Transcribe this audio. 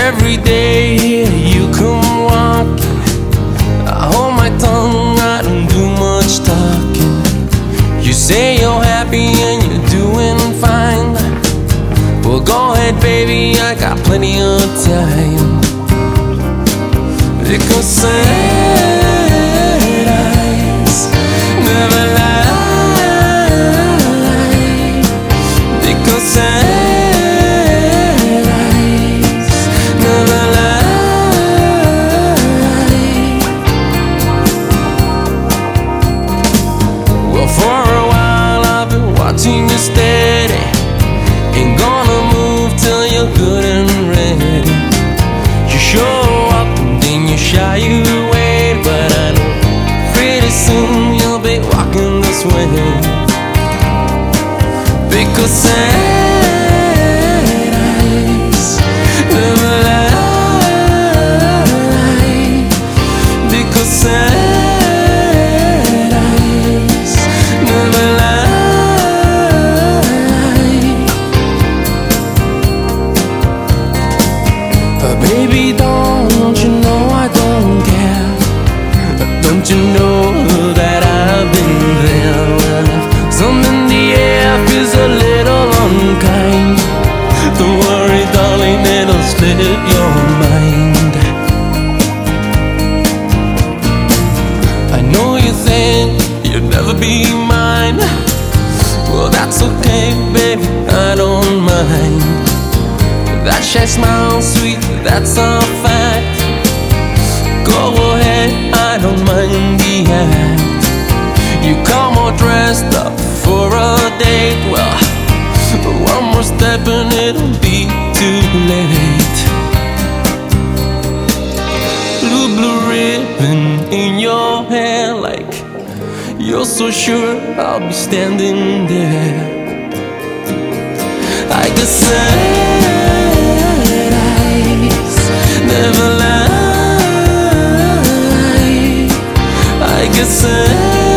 Every day you come walking, I hold my tongue, I don't do much talking. You say you're happy and you're doing fine. Well, go ahead, baby, I got plenty of time. Because sad eyes never lie. Because sad eyes never lie. Well, for a while I've been watching you steady. Ain't gonna move till you're good and ready. You show up and then you shy away, but I know pretty soon you'll be walking this way. Because sad eyes never lie. Because sad eyes never lie. Baby, don't you know I don't care? Don't you know that I've been there? Something in the air feels a little unkind. Don't worry, darling, it'll slip your mind. I know you think you'll never be mine. Well, that's okay, baby, I don't mind. That shy smile, sweet, that's a fact. Go ahead, I don't mind the act. You come all dressed up for a date. Well, one more step and it'll be too late. Blue ribbon in your hair, like you're so sure I'll be standing there. I guess sad eyes never lie. I guess